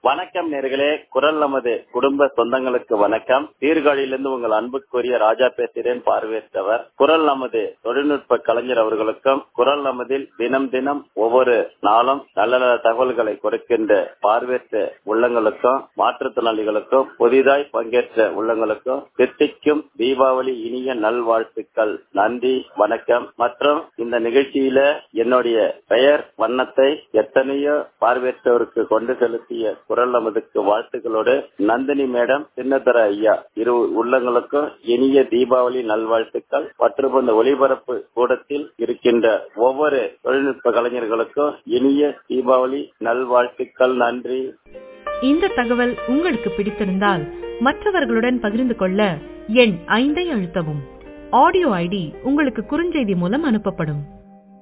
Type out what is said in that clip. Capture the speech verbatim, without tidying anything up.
வணக்கம் நேர்களே, குரல் நமது குடும்ப சொந்தங்களுக்கு வணக்கம். சீர்காழியிலிருந்து உங்கள் அன்புக்குரிய ராஜா பேசுகிறேன், பார்வையற்றவர். குரல் நமது தொழில்நுட்ப கலைஞர் அவர்களுக்கும், குரல் நமதில் தினம் தினம் ஒவ்வொரு நாளும் நல்ல நல்ல தகவல்களை கொடுக்கின்ற பார்வையற்ற உள்ளங்களுக்கும், மாற்றுத்திறனாளிகளுக்கும், புதிதாய் பங்கேற்ற உள்ளங்களுக்கும் தித்திக்கும் தீபாவளி இனிய நல்வாழ்த்துக்கள். நன்றி, வணக்கம். மற்றும் இந்த நிகழ்ச்சியில என்னுடைய பெயர் வண்ணத்தை எத்தனையோ பார்வையற்றவருக்கு கொண்டு செலுத்திய குரல் நமதுக்கு வாழ்த்துக்களோடு நந்தினி மேடம், சின்னதர ஐயா இரு உள்ளங்களுக்கும் இனிய தீபாவளி நல்வாழ்த்துக்கள். மற்றும் இந்த ஒளிபரப்பு கூடத்தில் இருக்கின்ற ஒவ்வொரு தொழில்நுட்ப கலைஞர்களுக்கும் இனிய தீபாவளி நல்வாழ்த்துக்கள். நன்றி. இந்த தகவல் உங்களுக்கு பிடித்திருந்தால் மற்றவர்களுடன் பகிர்ந்து கொள்ள எண் ஐந்தை அழுத்தவும். ஆடியோ ஐடி உங்களுக்கு குறுஞ்செய்தி மூலம் அனுப்பப்படும்.